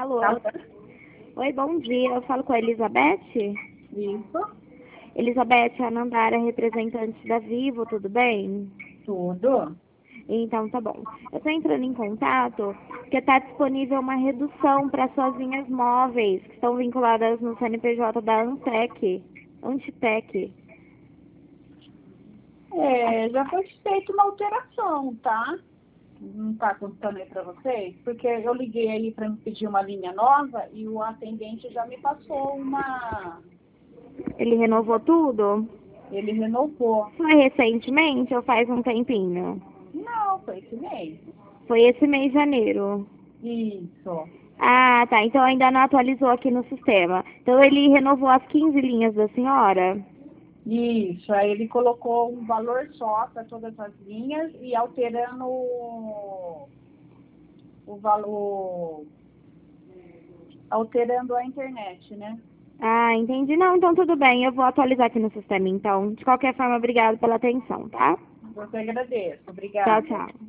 Alô? Alô? Oi, bom dia. Eu falo com a Elizabeth? Isso, Elizabeth, a Nandara, representante da Vivo, tudo bem? tudo. Então, tá bom. Eu tô entrando em contato porque tá disponível uma redução para suas linhas móveis, que estão vinculadas no CNPJ da Antitec. Já foi feita uma alteração, tá? Não tá contando aí para vocês? Porque eu liguei aí para me pedir uma linha nova e o atendente já me passou uma. Ele renovou tudo? Ele renovou. Foi recentemente ou faz um tempinho? Não, foi esse mês. Foi esse mês de janeiro. Isso. Ah, tá. Então ainda não atualizou aqui no sistema. Então ele renovou as 15 linhas da senhora? Isso. Aí ele colocou um valor só para todas as linhas e alterando o valor. Alterando a internet, né? Ah, entendi. Não, então tudo bem. Eu vou atualizar aqui no sistema, então. De qualquer forma, obrigado pela atenção, tá? Eu que agradeço. Tchau, Obrigada. tchau.